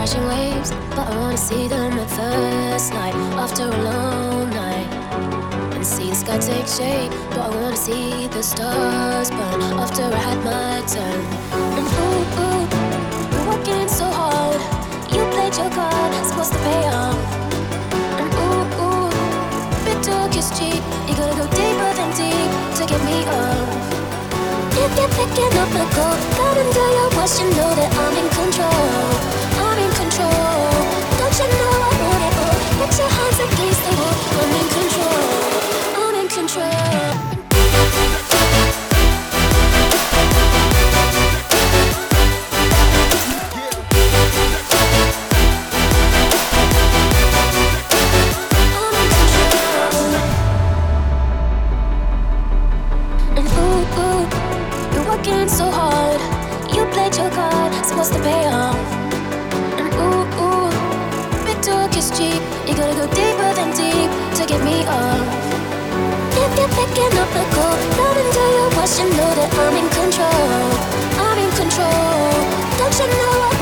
crashing waves, but I wanna see them at first light after a long night. And see the sky take shape, but I wanna see the stars burn after I had my turn. And ooh, ooh, you're working so hard. You played your card, supposed to pay off. And ooh, ooh, big talk is cheap. You gotta go deeper than deep to get me up. If you're picking up a call, got under your watch, you know that I'm in control. I'm in control. Don't you know I want it all? Put your hands against the wall. I'm in control. I'm in control. Working so hard, you played your card, supposed to pay off. And ooh, ooh, big talk is cheap. You gotta go deeper than deep to get me up. If you're picking up the call, not into your watch, you know that I'm in control. I'm in control. Don't you know